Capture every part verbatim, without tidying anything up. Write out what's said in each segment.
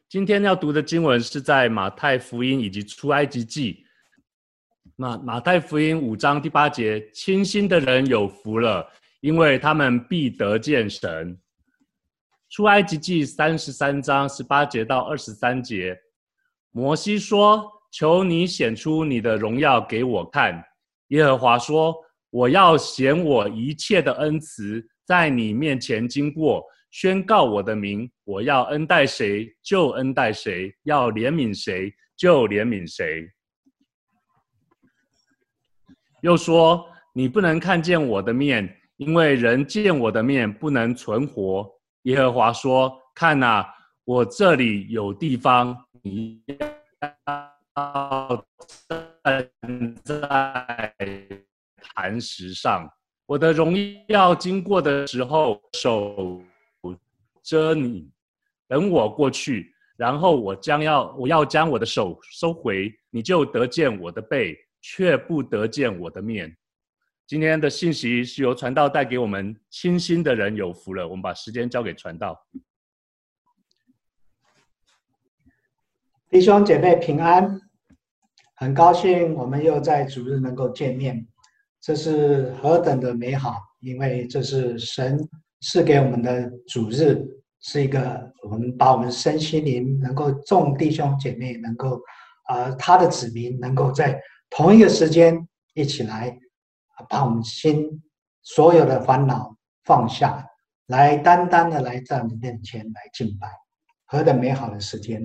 今天要读的经文是在马太福音以及出埃及记。马马太福音五章第八节，清心的人有福了，因为他们必得见神。出埃及记三十三章十八节到二十三节，摩西说：求你显出你的荣耀给我看。耶和华说：我要显我一切的恩慈在你面前经过，宣告我的名。我要恩待谁就恩待谁，要怜悯谁就怜悯谁。又说：你不能看见我的面，因为人见我的面不能存活。耶和华说：看哪，我这里有地方，你要站在磐石上。我的荣耀经过的时候，手遮你，等我过去，然后我将要我要将我的手收回，你就得见我的背，却不得见我的面。今天的信息是由传道带给我们，清心的人有福了。我们把时间交给传道。 弟兄姐妹平安，很高兴我们又在主日能够见面，这是何等的美好！因为这是神赐给我们的主日，是一个我们把我们身心灵能够众弟兄姐妹能够呃他的子民能够在同一个时间一起来把我们心所有的烦恼放下，来单单的来在你面前来敬拜，何等美好的时间！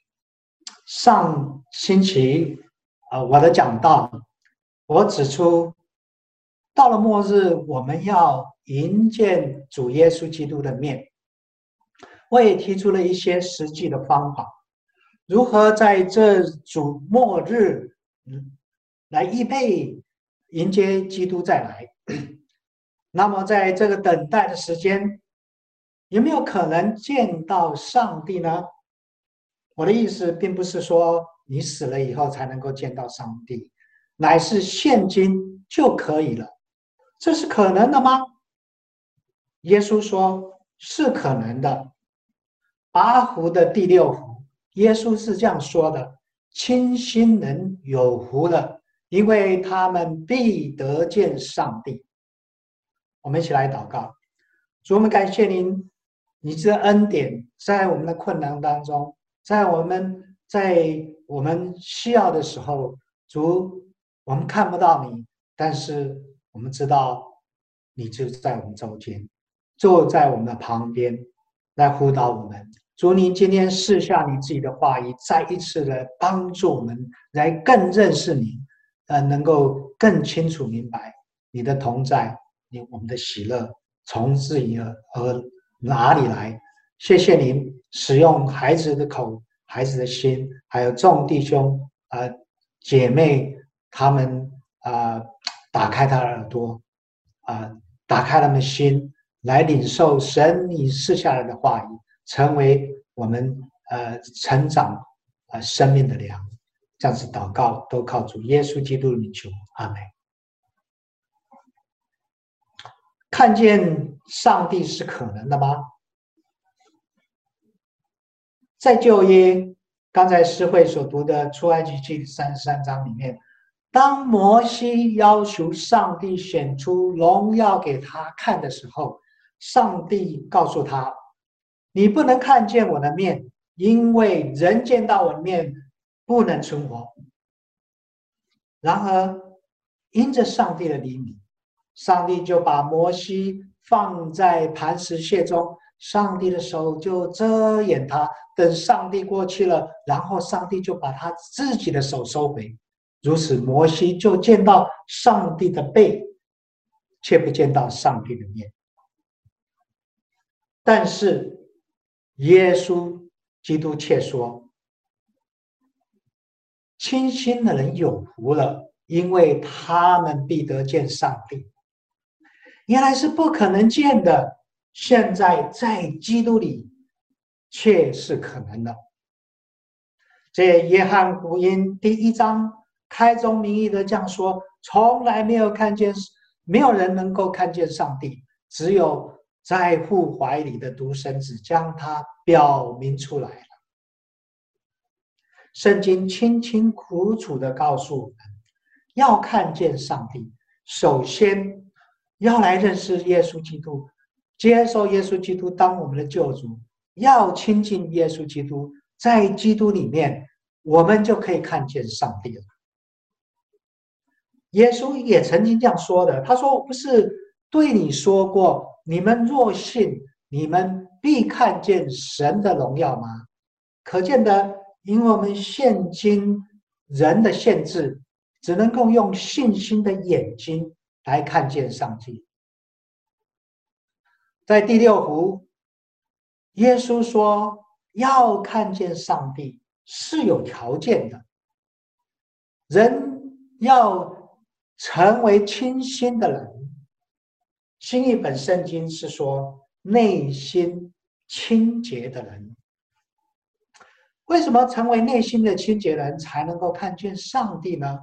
上星期呃我的讲道，我指出到了末日，我们要迎见主耶稣基督的面。我也提出了一些实际的方法，如何在这主末日来预备迎接基督再来。那么在这个等待的时间，有没有可能见到上帝呢？我的意思并不是说你死了以后才能够见到上帝，乃是现今就可以了。这是可能的吗？耶稣说是可能的。八福的第六福，耶稣是这样说的：清心人有福了，因为他们必得见上帝。我们一起来祷告。主，我们感谢您，你这恩典在我们的困难当中，在我们在我们需要的时候，主，我们看不到你，但是我们知道你就在我们中间，坐在我们的旁边来辅导我们。主，你今天赐下你自己的话语，再一次的帮助我们来更认识你，呃，能够更清楚明白你的同在，你我们的喜乐从自己而哪里来？谢谢您使用孩子的口、孩子的心，还有众弟兄呃姐妹他们啊、呃，打开他的耳朵啊、呃，打开他们心，来领受神你赐下来的话语，成为我们呃成长呃生命的粮。这样子祷告都靠主耶稣基督的名求，阿们。看见上帝是可能的吗？在旧约，刚才诗慧所读的出埃及记三十三章里面，当摩西要求上帝显出荣耀给他看的时候，上帝告诉他：你不能看见我的面，因为人见到我的面不能存活。然而因着上帝的怜悯，上帝就把摩西放在磐石穴中，上帝的手就遮掩他，等上帝过去了，然后上帝就把他自己的手收回，如此摩西就见到上帝的背，却不见到上帝的面。但是耶稣基督却说，清心的人有福了，因为他们必得见上帝。原来是不可能见的，现在在基督里却是可能的。这约翰福音第一章开宗明义的这样说，从来没有看见，没有人能够看见上帝，只有在父怀里的独生子将他表明出来了。 圣经清清楚楚地告诉我们，要看见上帝，首先要来认识耶稣基督，接受耶稣基督当我们的救主，要亲近耶稣基督，在基督里面，我们就可以看见上帝了。耶稣也曾经这样说的，他说：“我不是对你说过，你们若信，你们必看见神的荣耀吗？”可见的，因为我们现今人的限制，只能够用信心的眼睛来看见上帝。在第六福，耶稣说要看见上帝是有条件的，人要成为清心的人。新译本圣经是说内心清洁的人。为什么成为内心的清洁人才能够看见上帝呢？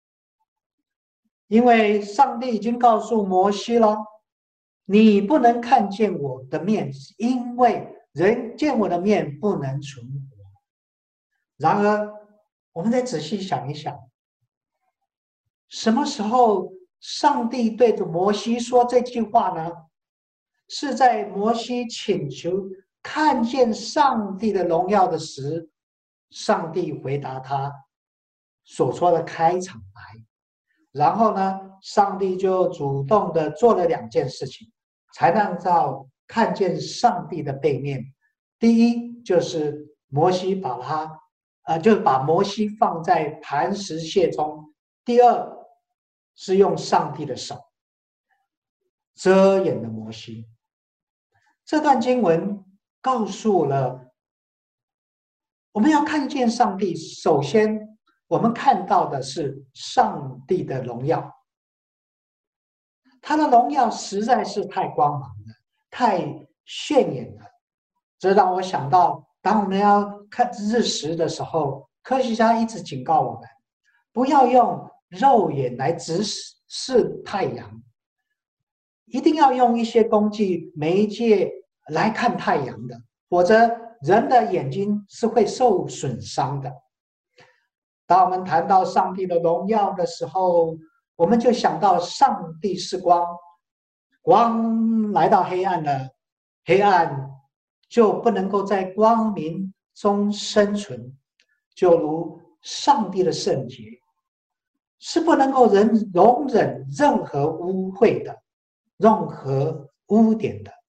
因为上帝已经告诉摩西了，你不能看见我的面，因为人见我的面不能存活。然而，我们再仔细想一想，什么时候上帝对着摩西说这句话呢？是在摩西请求看见上帝的荣耀的时，上帝回答他所说的开场白。然后呢，上帝就主动的做了两件事情，才让到看见上帝的背面。第一，就是摩西把他，呃，就是把摩西放在磐石穴中；第二，是用上帝的手遮掩了摩西。这段经文告诉了我们要看见上帝，首先我们看到的是上帝的荣耀，他的荣耀实在是太光芒了，太炫眼了。这让我想到，当我们要看日食的时候，科学家一直警告我们，不要用肉眼来直视太阳，一定要用一些工具媒介来看太阳的，否则人的眼睛是会受损伤的。当我们谈到上帝的荣耀的时候，我们就想到上帝是光，光来到黑暗了，黑暗就不能够在光明中生存，就如上帝的圣洁是不能够人容忍任何污秽的，任何污点的。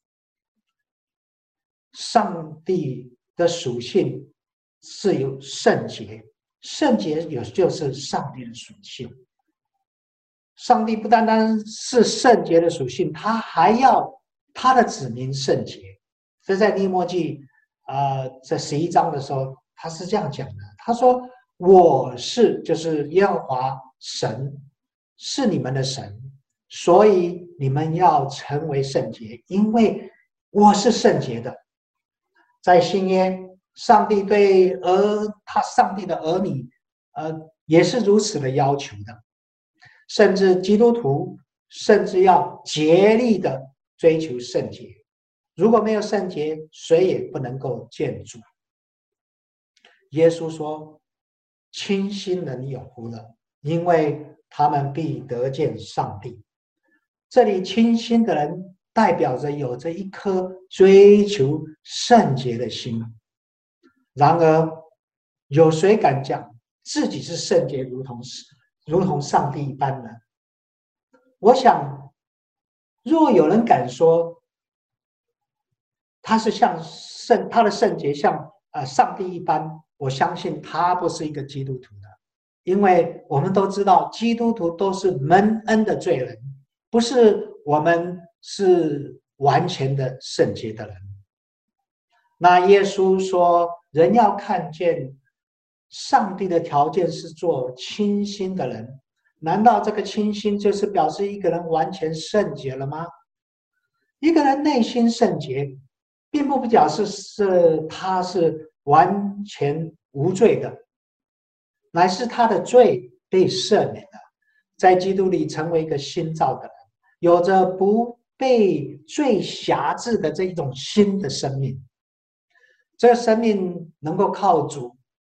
上帝的属性是有圣洁，圣洁有就是上帝的属性。上帝不单单是圣洁的属性，他还要他的子民圣洁。这在利未记呃这十一章的时候，他是这样讲的，他说：“我是就是耶和华神，是你们的神，所以你们要成为圣洁，因为我是圣洁的。”在新约，上帝对儿他上帝的儿女，呃，也是如此的要求的。甚至基督徒，甚至要竭力的追求圣洁。如果没有圣洁，谁也不能够见主。耶稣说：“清心人有福了，因为他们必得见上帝。”这里清心的人代表着有着一颗追求圣洁的心。然而，有谁敢讲自己是圣洁如同如同上帝一般呢？我想，若有人敢说他是像圣他的圣洁像呃上帝一般，我相信他不是一个基督徒的，因为我们都知道基督徒都是蒙恩的罪人，不是我们是完全的圣洁的人。那耶稣说，人要看见上帝的条件是做清心的人，难道这个清心就是表示一个人完全圣洁了吗？一个人内心圣洁，并不表示是他是完全无罪的，乃是他的罪被赦免了，在基督里成为一个新造的人，有着不被罪辖制的这一种新的生命。这个生命能够靠主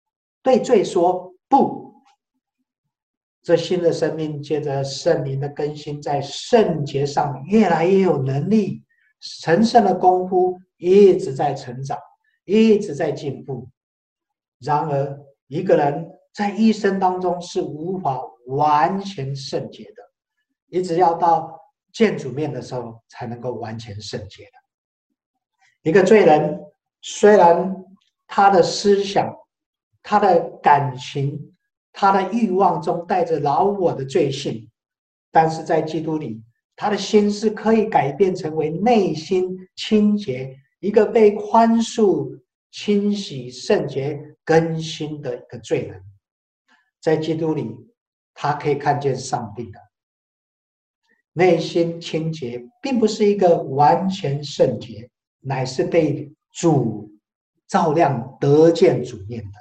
对罪说不。这新的生命借着圣灵的更新，在圣洁上越来越有能力，成圣的功夫一直在成长，一直在进步。然而，一个人在一生当中是无法完全圣洁的，一直要到见主面的时候才能够完全圣洁的。一个罪人，虽然他的思想、他的感情、他的欲望中带着老我的罪性，但是在基督里，他的心是可以改变成为内心清洁，一个被宽恕、清洗、圣洁、更新的一个罪人。在基督里，他可以看见上帝的内心清洁，并不是一个完全圣洁，乃是被主照亮得见主面的。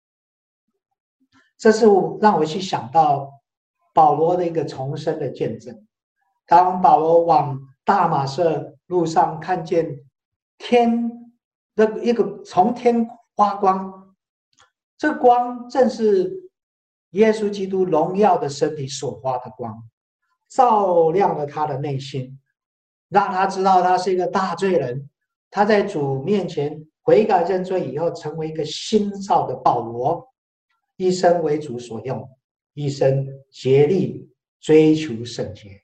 这是让我去想到保罗的一个重生的见证。当保罗往大马色路上看见天的一个从天发光，这光正是耶稣基督荣耀的身体所发的光，照亮了他的内心，让他知道他是一个大罪人。他在主面前悔改认罪以后，成为一个新造的保罗，一生为主所用，一生竭力追求圣洁。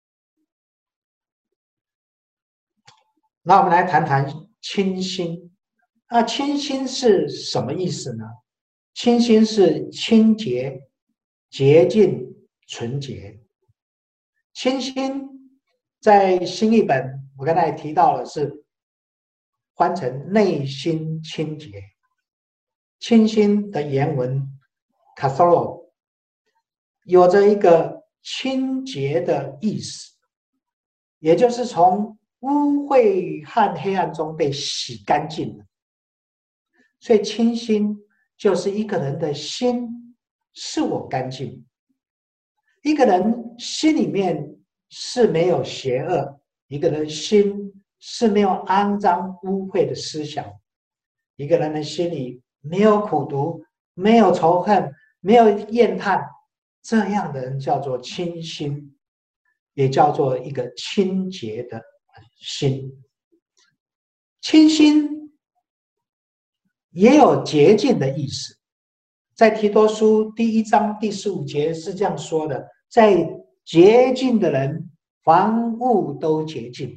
那我们来谈谈清心。那清心是什么意思呢？清心是清洁、洁净、纯洁。清心在新译本，我刚才提到了是翻成内心清洁。清心的原文 katholo 有着一个清洁的意思，也就是从污秽和黑暗中被洗干净了。所以清心就是一个人的心是我干净，一个人心里面是没有邪恶，一个人心是没有肮脏污秽的思想，一个人的心里没有苦毒，没有仇恨，没有怨叹，这样的人叫做清心，也叫做一个清洁的心。清心也有洁净的意思，在提多书第一章第十五节是这样说的：在洁净的人，凡物都洁净。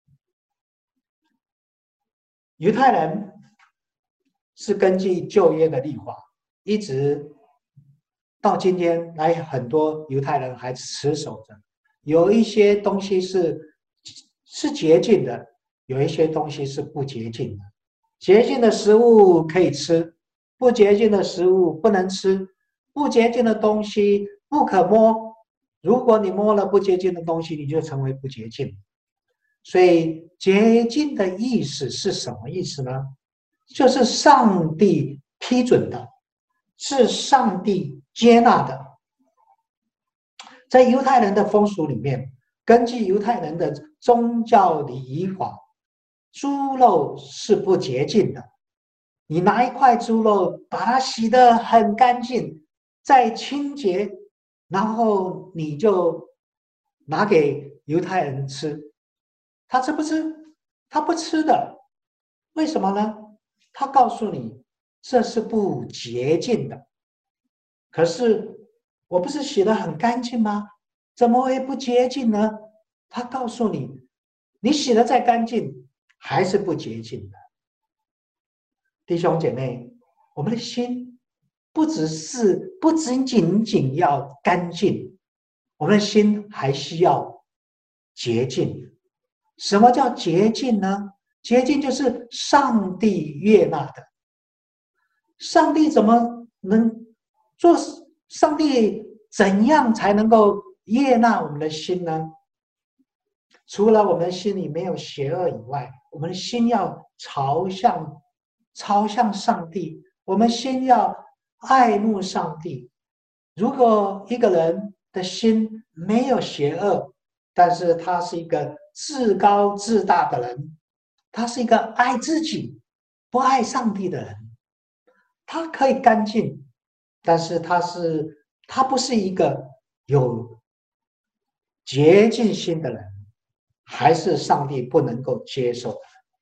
犹太人是根据旧约的律法，一直到今天来，很多犹太人还持守着。有一些东西是是洁净的，有一些东西是不洁净的。洁净的食物可以吃，不洁净的食物不能吃。不洁净的东西不可摸，如果你摸了不洁净的东西，你就成为不洁净。所以洁净的意思是什么意思呢？就是上帝批准的，是上帝接纳的。在犹太人的风俗里面，根据犹太人的宗教礼仪法，猪肉是不洁净的。你拿一块猪肉，把它洗得很干净，再清洁，然后你就拿给犹太人吃。他吃不吃？他不吃的。为什么呢？他告诉你这是不洁净的。可是我不是洗得很干净吗？怎么会不洁净呢？他告诉你，你洗得再干净还是不洁净的。弟兄姐妹，我们的心不只是不仅仅仅要干净，我们的心还需要洁净。什么叫洁净呢？洁净就是上帝悦纳的。上帝怎么能做？上帝怎样才能够悦纳我们的心呢？除了我们心里没有邪恶以外，我们的心要朝向朝向上帝，我们心要爱慕上帝。如果一个人的心没有邪恶，但是他是一个自高自大的人，他是一个爱自己不爱上帝的人，他可以干净， 但是他是他不是一个有洁净心的人，还是上帝不能够接受的。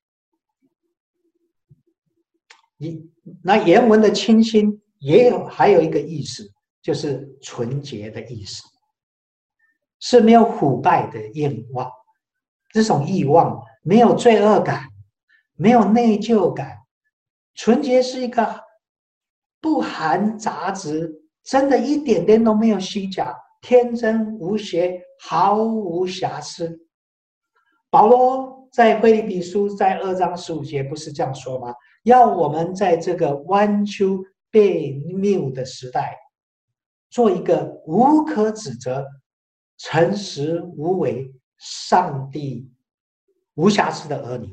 你那原文的清心也有还有一个意思，就是纯洁的意思，是没有腐败的愿望，这种欲望没有罪恶感，没有内疚感，纯洁是一个不含杂质，真的一点点都没有虚假，天真无邪，毫无瑕疵。保罗在腓立比书在二章十五节不是这样说吗？要我们在这个弯曲悖谬的时代，做一个无可指责、诚实无为、上帝无瑕疵的儿女。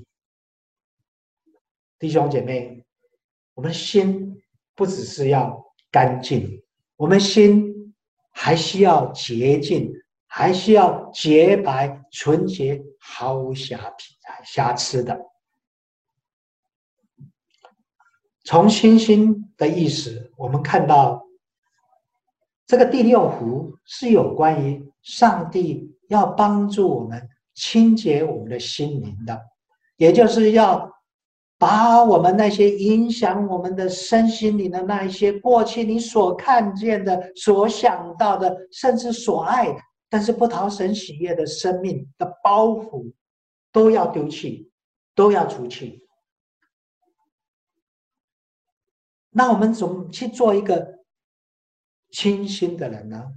弟兄姐妹，我们心不只是要干净，我们心还需要洁净，还需要洁白、纯洁、毫无瑕瑕疵的。从清心的意思，我们看到这个第六福是有关于上帝要帮助我们清洁我们的心灵的，也就是要把我们那些影响我们的身心灵的那一些过去你所看见的、所想到的，甚至所爱的，但是不讨神喜悦的生命的包袱，都要丢弃，都要除去。那我们怎么去做一个清心的人呢？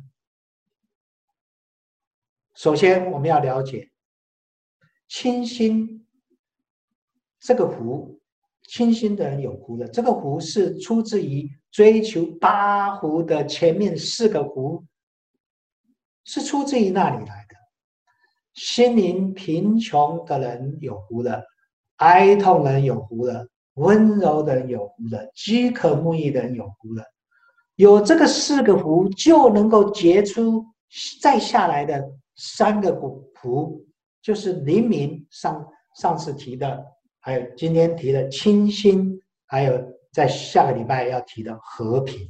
首先，我们要了解清心这个福，清心的人有福的。这个福是出自于追求八福的前面四个福，是出自于那里来的。心灵贫穷的人有福了，哀痛的人有福了，温柔的人有福了，饥渴慕义的人有福了。有这个四个福，就能够结出再下来的三个福，就是灵明上上次提的，还有今天提的清心，还有在下个礼拜要提的和平。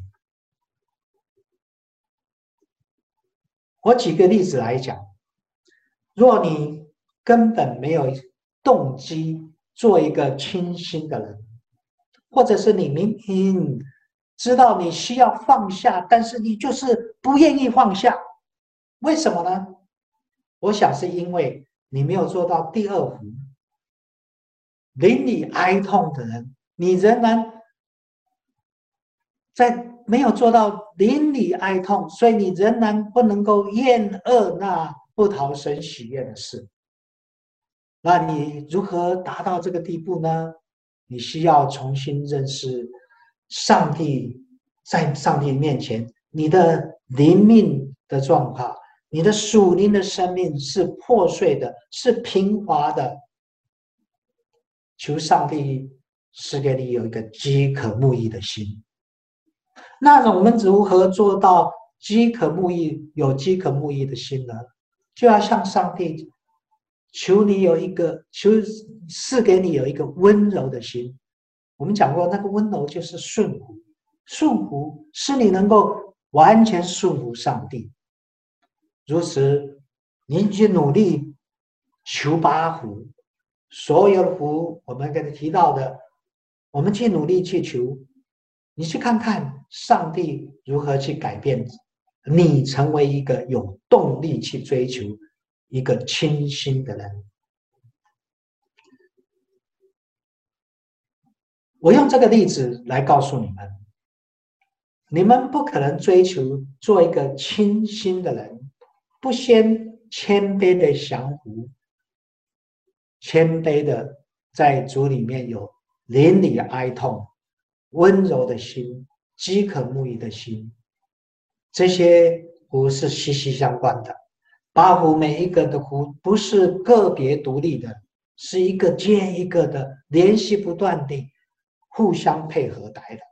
我举个例子来讲，若你根本没有动机做一个清心的人，或者是你明明知道你需要放下，但是你就是不愿意放下，为什么呢？我想是因为你没有做到第二福，邻里哀痛的人，你仍然在没有做到邻里哀痛，所以你仍然不能够厌恶那不讨神喜悦的事。那你如何达到这个地步呢？你需要重新认识上帝，在上帝面前，你的灵命的状况，你的属灵的生命是破碎的，是平滑的。求上帝赐给你有一个饥渴慕义的心。那我们如何做到饥渴慕义，有饥渴慕义的心呢？就要向上帝求你有一个，求赐给你有一个温柔的心。我们讲过，那个温柔就是顺服，顺服是你能够完全顺服上帝。如此，你去努力求八福，所有的福，我们刚才提到的，我们去努力去求，你去看看上帝如何去改变你，成为一个有动力去追求一个清心的人。我用这个例子来告诉你们，你们不可能追求做一个清心的人，不先谦卑的降服，谦卑的在主里面有邻里哀痛、温柔的心、饥渴慕义的心，这些福是息息相关的。八福每一个的福不是个别独立的，是一个接一个的，联系不断的，互相配合来的。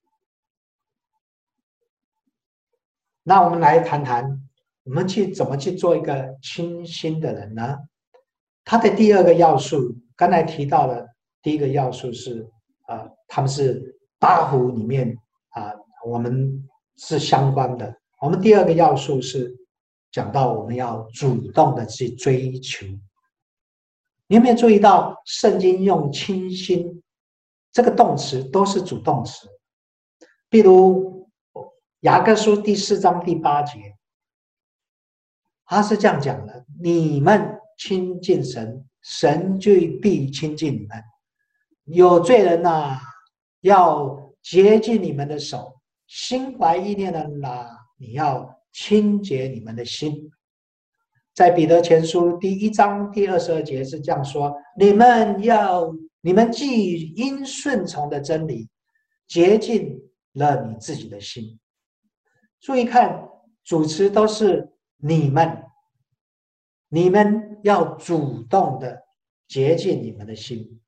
那我们来谈谈，我们去怎么去做一个清心的人呢？他的第二个要素，刚才提到了，第一个要素是，呃，他们是八福里面啊、呃，我们是相关的。我们第二个要素是讲到我们要主动的去追求。你有没有注意到圣经用倾心这个动词都是主动词？比如雅各书第四章第八节，他是这样讲的：你们亲近神，神就必亲近你们。有罪人呐、啊，要洁净你们的手；心怀意念的人呐、啊，你要清洁你们的心。在彼得前书第一章第二十二节是这样说：你们要，你们既因顺从的真理，洁净了你自己的心。注意看，主词都是你们，你们要主动的洁净你们的心。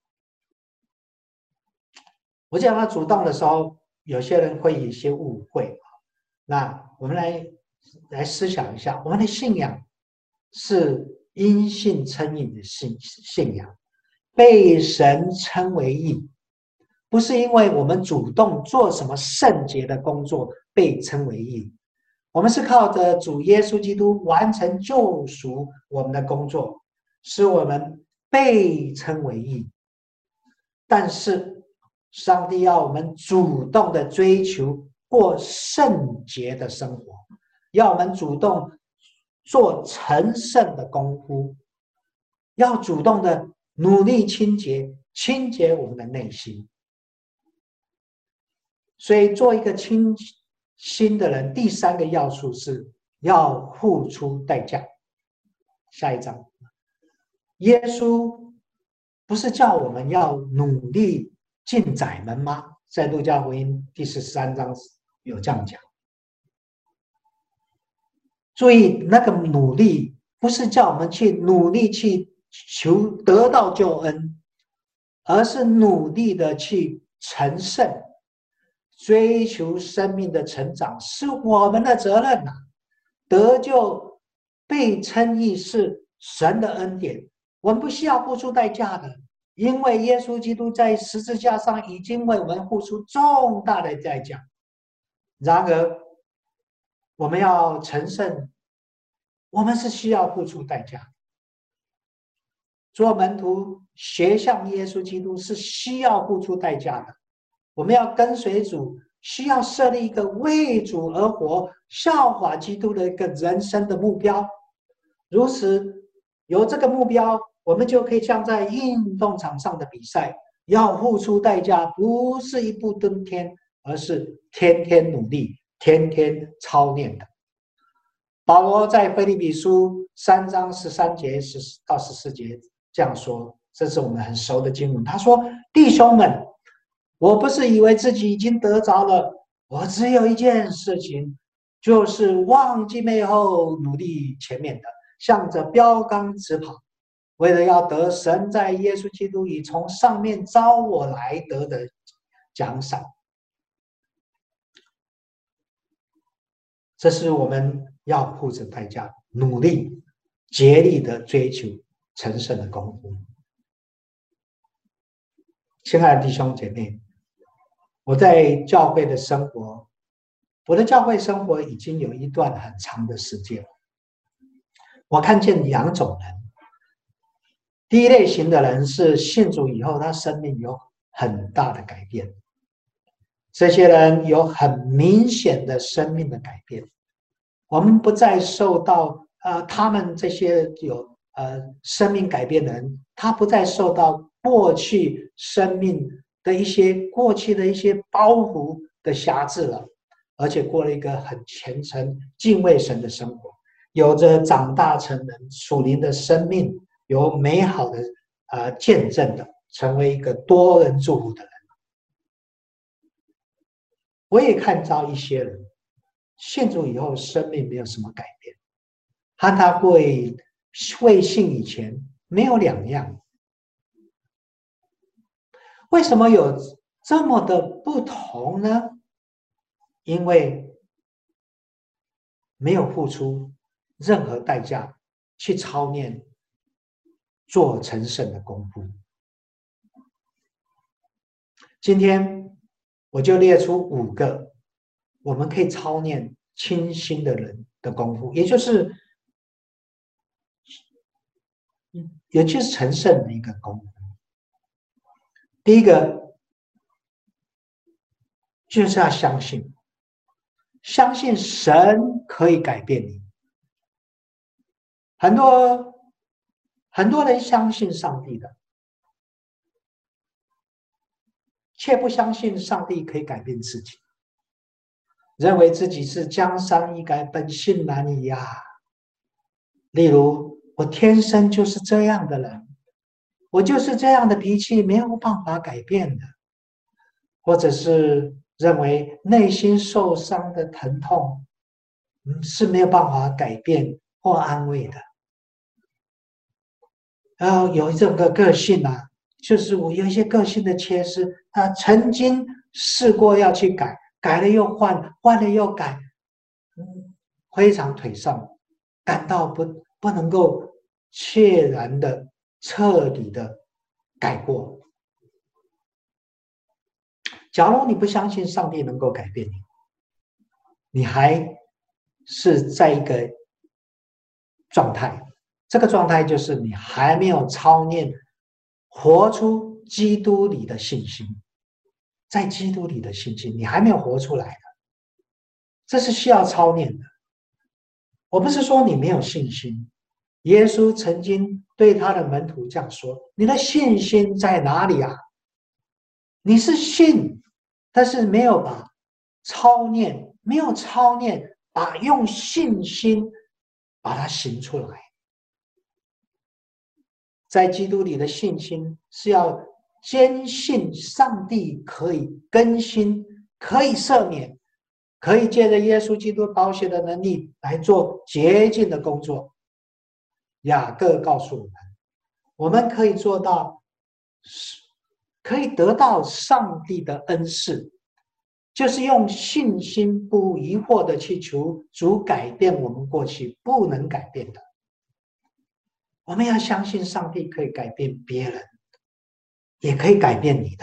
我讲到主动的时候，有些人会有一些误会。那我们来来思想一下，我们的信仰是因信称义的信信仰，被神称为义，不是因为我们主动做什么圣洁的工作被称为义。我们是靠着主耶稣基督完成救赎我们的工作，使我们被称为义。但是上帝要我们主动的追求过圣洁的生活，要我们主动做成圣的功夫，要主动的努力清洁，清洁我们的内心。所以做一个清新的人，第三个要素是要付出代价。下一章，耶稣不是叫我们要努力进窄门吗？在路加福音第十三章有这样讲。注意，那个努力不是叫我们去努力去求得到救恩，而是努力的去成圣，追求生命的成长是我们的责任呐、啊。得救被称义是神的恩典，我们不需要付出代价的，因为耶稣基督在十字架上已经为我们付出重大的代价。然而我们要成圣，我们是需要付出代价。做门徒学像耶稣基督是需要付出代价的。我们要跟随主，需要设立一个为主而活、效法基督的一个人生的目标。如此，有这个目标，我们就可以像在运动场上的比赛，要付出代价，不是一步登天，而是天天努力、天天操练的。保罗在腓立比书三章十三节到十四节这样说，这是我们很熟的经文。他说：“弟兄们，我不是以为自己已经得着了，我只有一件事情，就是忘记背后，努力前面的，向着标杆直跑，为了要得神在耶稣基督里从上面招我来得的奖赏。”这是我们要付出代价，努力竭力的追求成圣的功夫。亲爱的弟兄姐妹，我在教会的生活，我的教会生活已经有一段很长的时间。我看见两种人，第一类型的人是信主以后，他生命有很大的改变。这些人有很明显的生命的改变，我们不再受到呃他们这些有呃生命改变的人，他不再受到过去生命的一些过去的一些包袱的辖制了，而且过了一个很虔诚、敬畏神的生活，有着长大成人、属灵的生命，有美好的呃见证的，成为一个多人祝福的人。我也看到一些人信主以后，生命没有什么改变，和他会未信以前没有两样。为什么有这么的不同呢？因为没有付出任何代价去操练做成圣的功夫。今天我就列出五个我们可以操练清心的人的功夫，也就是也就是成圣的一个功夫。第一个就是要相信，相信神可以改变你。很多很多人相信上帝的，却不相信上帝可以改变自己，认为自己是江山易改，本性难移呀。例如，我天生就是这样的人，我就是这样的脾气，没有办法改变的。或者是认为内心受伤的疼痛，嗯，是没有办法改变或安慰的。然后有这个个性啊，就是我有一些个性的缺失，他曾经试过要去改，改了又换，换了又改，嗯，非常颓丧，感到不不能够确然的、彻底的改过。假如你不相信上帝能够改变你，你还是在一个状态，这个状态就是你还没有操练活出基督里的信心，在基督里的信心你还没有活出来的，这是需要操练的。我不是说你没有信心，耶稣曾经对他的门徒这样说：你的信心在哪里啊？你是信，但是没有把操练，没有操练，把用信心把它行出来。在基督里的信心是要坚信上帝可以更新，可以赦免，可以借着耶稣基督宝血的能力来做洁净的工作。雅各告诉我们，我们可以做到，可以得到上帝的恩赐，就是用信心不疑惑的去求主改变我们过去不能改变的。我们要相信上帝可以改变别人，也可以改变你的。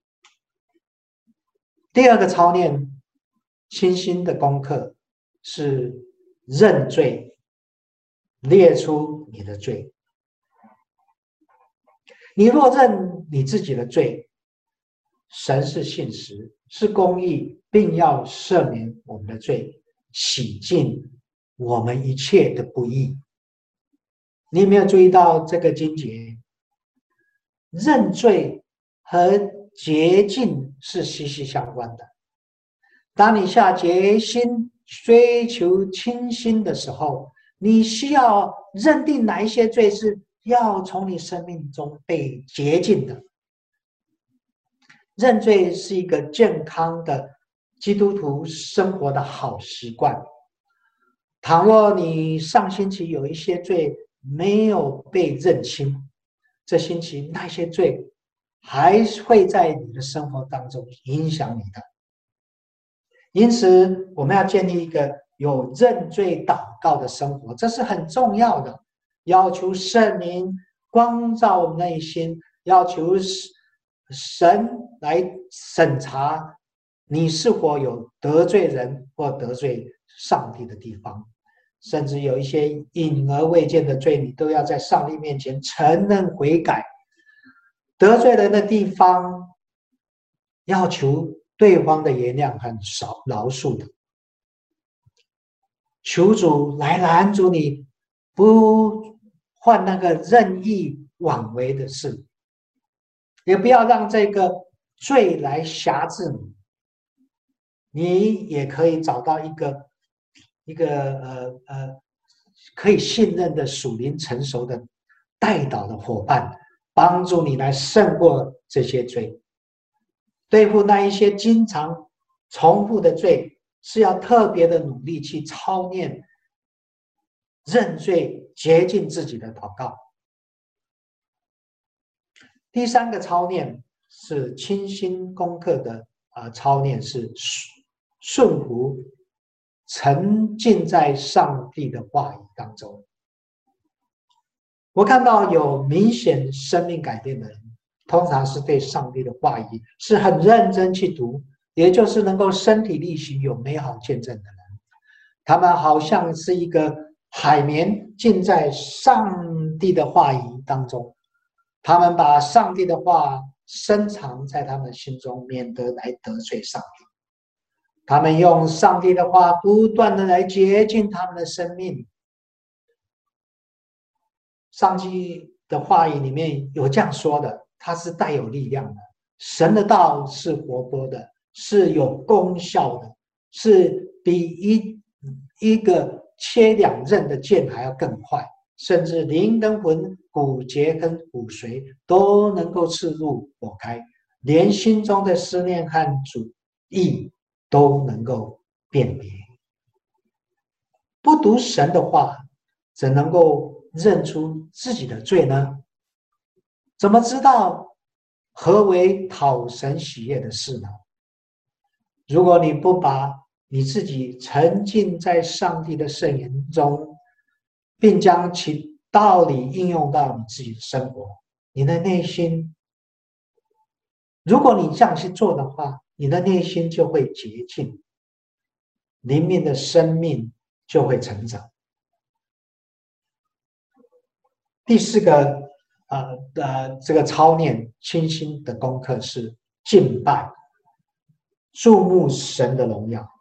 第二个操练信心的功课是认罪，列出你的罪。你若认你自己的罪，神是信实，是公义，并要赦免我们的罪，洗净我们一切的不义。你有没有注意到这个经节？认罪和洁净是息息相关的。当你下决心追求清心的时候，你需要认定哪一些罪是要从你生命中被洁净的。认罪是一个健康的基督徒生活的好习惯。倘若你上星期有一些罪没有被认清，这星期那些罪还会在你的生活当中影响你的。因此，我们要建立一个有认罪祷告的生活，这是很重要的。要求圣灵光照内心，要求神来审查你是否有得罪人或得罪上帝的地方，甚至有一些隐而未见的罪，你都要在上帝面前承认悔改。得罪人的地方，要求对方的原谅和饶恕的，求主来拦阻你不犯那个任意妄为的事，也不要让这个罪来辖制你。你也可以找到一个一个呃呃可以信任的属灵成熟的代祷的伙伴，帮助你来胜过这些罪。对付那一些经常重复的罪，是要特别的努力去操练认罪洁净自己的祷告。第三个操练是清心功课的啊、呃、操练是顺服，沉浸在上帝的话语当中。我看到有明显生命改变的人，通常是对上帝的话语是很认真去读， 也就是能够身体力行、有美好见证的人。他们好像是一个海绵浸在上帝的话语当中，他们把上帝的话深藏在他们心中，免得来得罪上帝。他们用上帝的话不断的来洁净他们的生命。上帝的话语里面有这样说的，它是带有力量的。神的道是活泼的，是有功效的，是比一一个切两刃的剑还要更快，甚至灵跟魂、骨节跟骨髓都能够刺入剖开，连心中的思念和主意都能够辨别。不读神的话，怎能够认出自己的罪呢？怎么知道何为讨神喜悦的事呢？如果你不把你自己沉浸在上帝的圣言中，并将其道理应用到你自己的生活，你的内心，如果你这样去做的话，你的内心就会洁净，灵命的生命就会成长。第四个呃呃，这个操练清心的功课是敬拜，注目神的荣耀。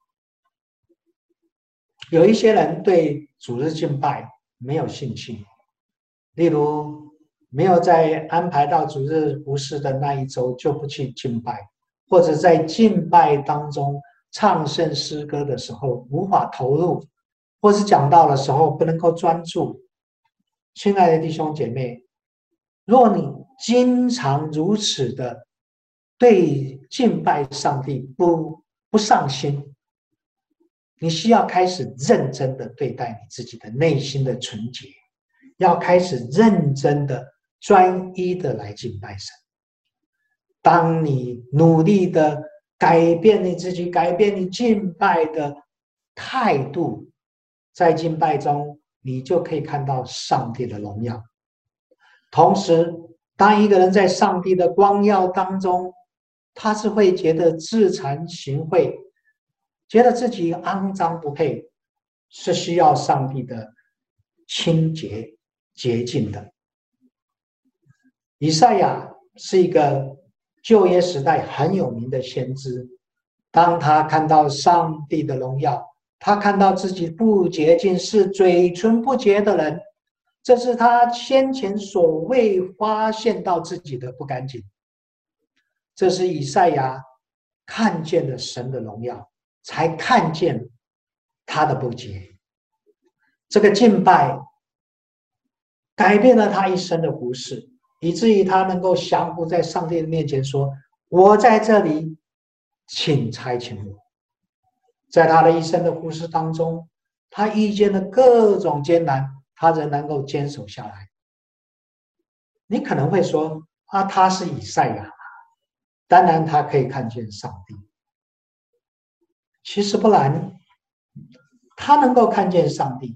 有一些人对主日敬拜没有兴趣，例如没有在安排到主日服事的那一周就不去敬拜，或者在敬拜当中唱圣诗歌的时候无法投入，或是讲道的时候不能够专注。亲爱的弟兄姐妹，若你经常如此的对敬拜上帝不不上心，你需要开始认真的对待你自己的内心的纯洁，要开始认真的专一的来敬拜神。当你努力的改变你自己，改变你敬拜的态度，在敬拜中你就可以看到上帝的荣耀。同时，当一个人在上帝的光耀当中，他是会觉得自惭形秽，觉得自己肮脏不配，是需要上帝的清洁洁净的。以赛亚是一个旧约时代很有名的先知，当他看到上帝的荣耀，他看到自己不洁净，是嘴唇不洁的人，这是他先前所未发现到自己的不干净。这是以赛亚看见了神的荣耀，才看见他的不洁。这个敬拜改变了他一生的服事，以至于他能够降服在上帝的面前说，我在这里，请差遣我。在他的一生的服事当中，他遇见了各种艰难，他仍能够坚守下来。你可能会说啊，他是以赛亚，当然他可以看见上帝。其实不然，他能够看见上帝，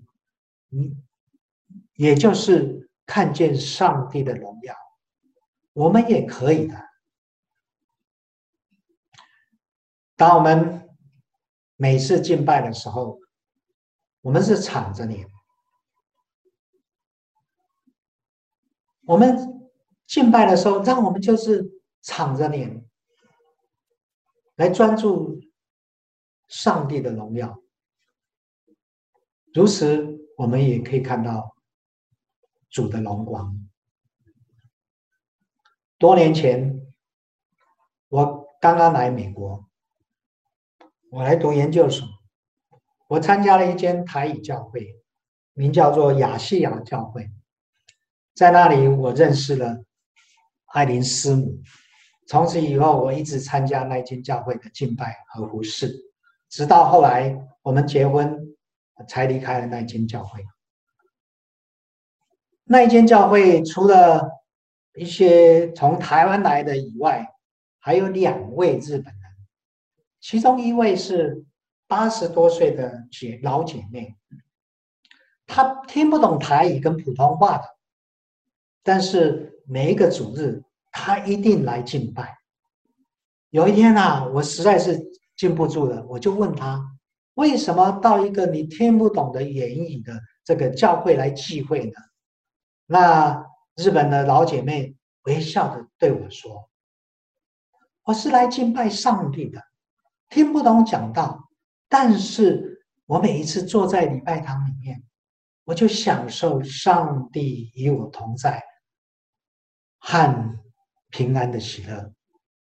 也就是看见上帝的荣耀，我们也可以的。当我们每次敬拜的时候，我们是敞着脸，我们敬拜的时候，让我们就是敞着脸来专注上帝的荣耀。如此，我们也可以看到主的荣光。多年前，我刚刚来美国，我来读研究所，我参加了一间台语教会，名叫做亚细亚教会。在那里，我认识了艾琳师母。从此以后，我一直参加那间教会的敬拜和服事，直到后来我们结婚，才离开了那间教会。那一间教会除了一些从台湾来的以外，还有两位日本人，其中一位是八十多岁的姐老姐妹，她听不懂台语跟普通话的，但是每一个主日她一定来敬拜。 有一天啊，我实在是禁不住了，我就问他，为什么到一个你听不懂的言语的这个教会来聚会呢？那日本的老姐妹微笑的对我说：“我是来敬拜上帝的，听不懂讲道，但是我每一次坐在礼拜堂里面，我就享受上帝与我同在和平安的喜乐。”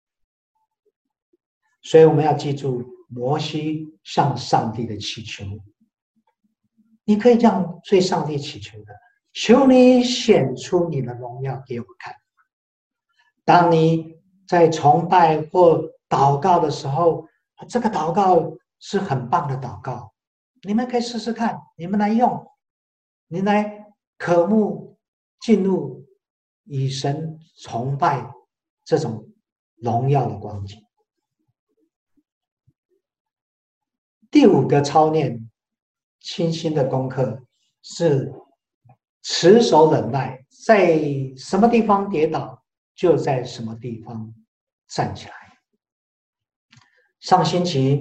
所以我们要记住，摩西向上帝的祈求，你可以这样对上帝祈求的：求你显出你的荣耀给我看。当你在崇拜或祷告的时候，这个祷告是很棒的祷告，你们可以试试看，你们来用，你来渴慕进入与神崇拜这种荣耀的光景。第五个操练清心的功课是持守忍耐，在什么地方跌倒，就在什么地方站起来。上星期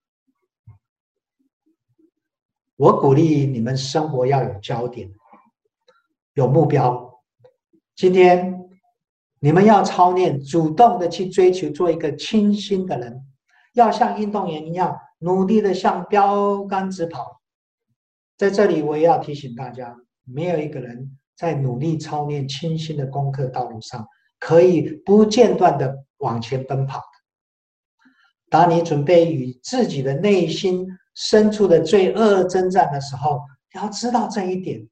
我鼓励你们生活要有焦点，有目标。今天你们要操练，主动的去追求做一个清心的人，要像运动员一样努力的向标杆直跑。在这里我也要提醒大家，没有一个人在努力操练清心的功课道路上可以不间断的往前奔跑的。当你准备与自己的内心深处的罪恶征战的时候，要知道这一点，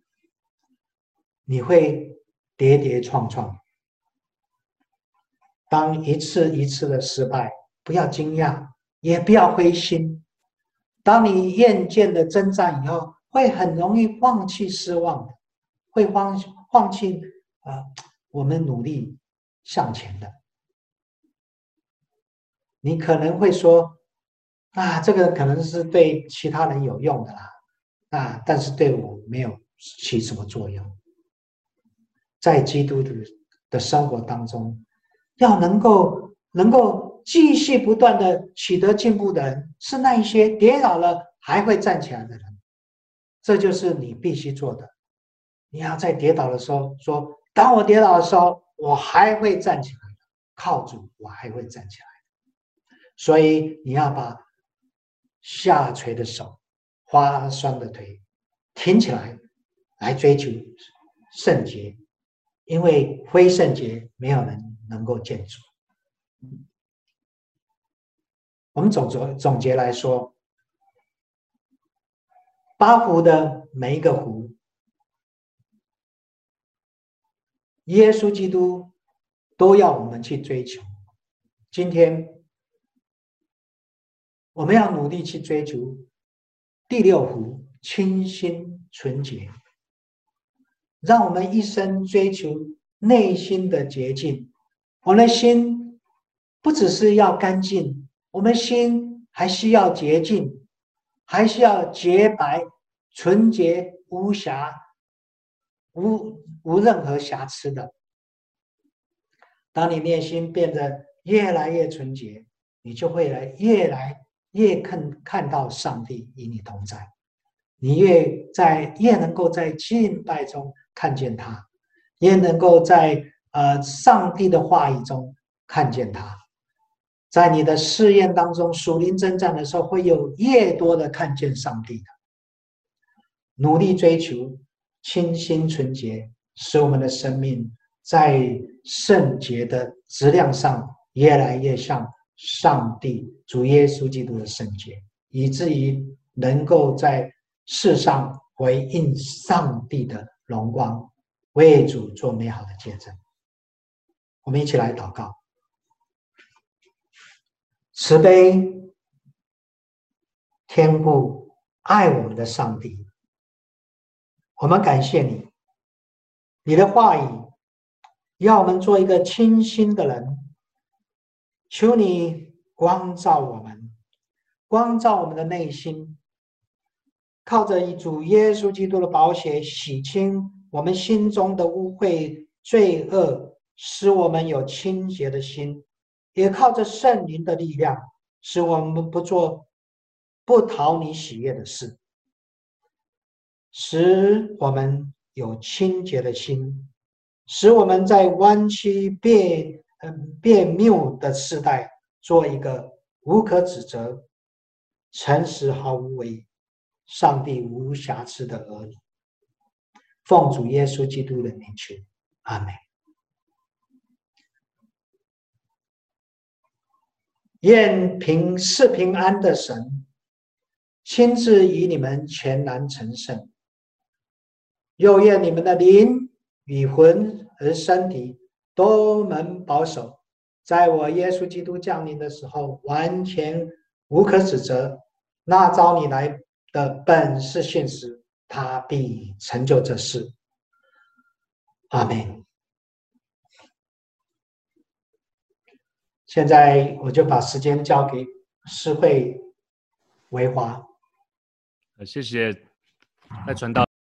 你会跌跌撞撞。当一次一次的失败，不要惊讶，也不要灰心。当你厌倦的征战以后，会很容易放弃失望的，会放放弃啊，我们努力向前的。你可能会说，啊，这个可能是对其他人有用的啦，啊，但是对我没有起什么作用。在基督的的生活当中，要能够能够继续不断的取得进步的人，是那一些跌倒了还会站起来的人。这就是你必须做的。你要在跌倒的时候说，当我跌倒的时候，我还会站起来的，靠主，我还会站起来。所以你要把下垂的手、花酸的腿挺起来，来追求圣洁，因为非圣洁没有人能够见主。我们总总总结来说，八福的每一个福，耶稣基督都要我们去追求。今天我们要努力去追求第六福，清心纯洁，让我们一生追求内心的洁净。我们的心不只是要干净，我们心还需要洁净，还需要洁白、纯洁、无瑕、无无任何瑕疵的。当你内心变得越来越纯洁，你就会来越来越看看到上帝与你同在，你越在越能够在敬拜中看见他，也能够在呃上帝的话语中看见他。在你的试验当中，属灵征战的时候，会有越多的看见上帝的。努力追求清心纯洁，使我们的生命在圣洁的质量上越来越像上帝主耶稣基督的圣洁，以至于能够在世上回应上帝的荣光，为主做美好的见证。我们一起来祷告。慈悲天父爱我们的上帝，我们感谢你，你的话语要我们做一个清心的人，求你光照我们，光照我们的内心，靠着以主耶稣基督的宝血洗清我们心中的污秽罪恶，使我们有清洁的心， 也靠着圣灵的力量，使我们不做不讨你喜悦的事，使我们有清洁的心，使我们在弯曲别嗯别谬的时代，做一个无可指责、诚实毫无伪、上帝无瑕疵的儿女。奉主耶稣基督的名求，阿们。愿平是平安的神亲自与你们全然成圣，又愿你们的灵与魂和身体都能保守，在我耶稣基督降临的时候完全无可指责。那召你来的本是信实，他必成就这事。阿们。现在我就把时间交给诗慧维华。 谢谢赖传道。